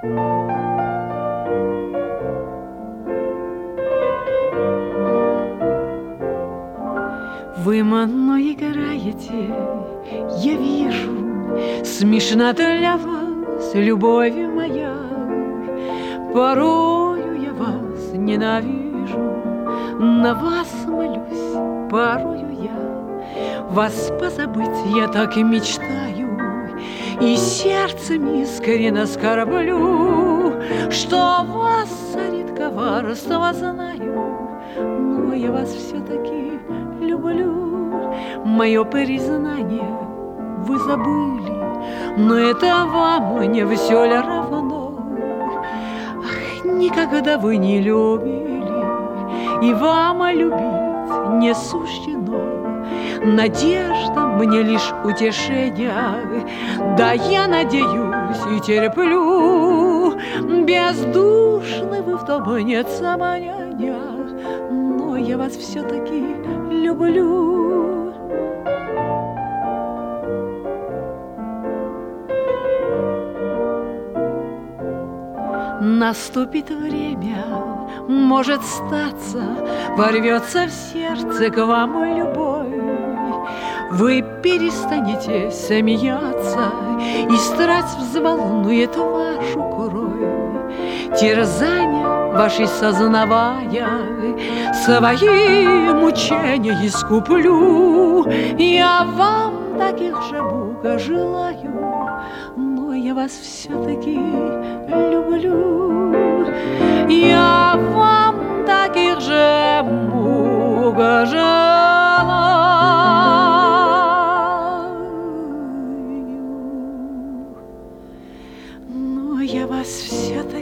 Вы мной играете, я вижу, смешна для вас любовь моя. Порою я вас ненавижу, на вас молюсь, порою я. Вас позабыть я так и мечтаю, и сердцем искренне скорблю, что вас царит коварство, знаю, но я вас все-таки люблю. Мое признание вы забыли, но это вам не все ли равно? Ах, никогда вы не любили, и вам любить не суждено. Надежда мне лишь утешение, да я надеюсь и терплю. Бездушны вы, в том нет сомнения, но я вас все-таки люблю. Наступит время, может статься, ворвется в сердце к вам любовь. Вы перестанете смеяться, и страсть взволнует вашу кровь. Терзания ваши сознавая, свои мучения искуплю. Я вам таких же Бога желаю, но я вас все-таки люблю. Я вам таких же Бога желаю, но я вас все-таки